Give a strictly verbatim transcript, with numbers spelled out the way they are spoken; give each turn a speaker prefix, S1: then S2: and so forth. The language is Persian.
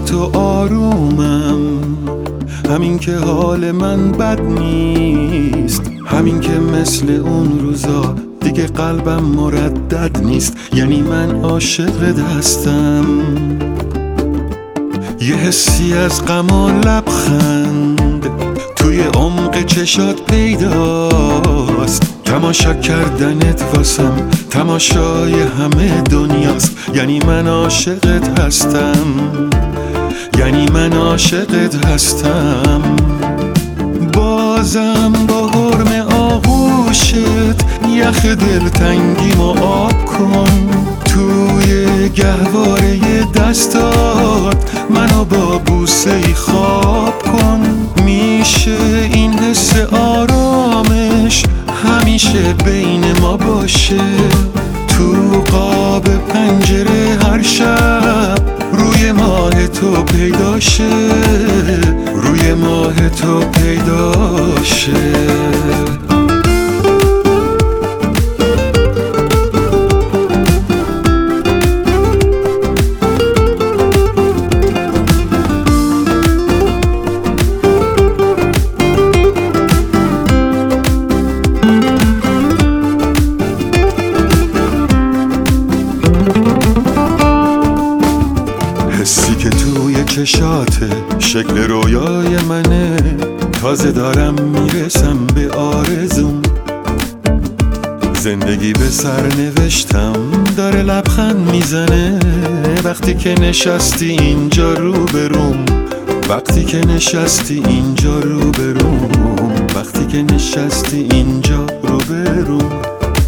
S1: تو آرومم، همین که حال من بد نیست، همین که مثل اون روزا دیگه قلبم مردد نیست. یعنی من عاشق هستم، یه حسی از غم و لبخند توی عمق چشات پیداست. تماشا کردنت واسم تماشای همه دنیاست. یعنی من عاشقت هستم، یعنی من عاشقت هستم. بازم با حرم آغوشت یخ دلتنگیمو آب کن. توی گهواره دستات منو با بوسه ای خواب کن. میشه این حس آرامش همیشه بین ما باشه. تو قاب پنجره هر شب روی ماه تو پیداشه، روی ماه تو پیداشه. حسی که توی چشاته شکل رویای منه. تازه دارم میرسم به آرزوم. زندگی به سر نوشتم داره لبخند میزنه. وقتی که نشستی اینجا روبروم، وقتی که نشستی اینجا روبروم، وقتی که نشستی اینجا روبروم.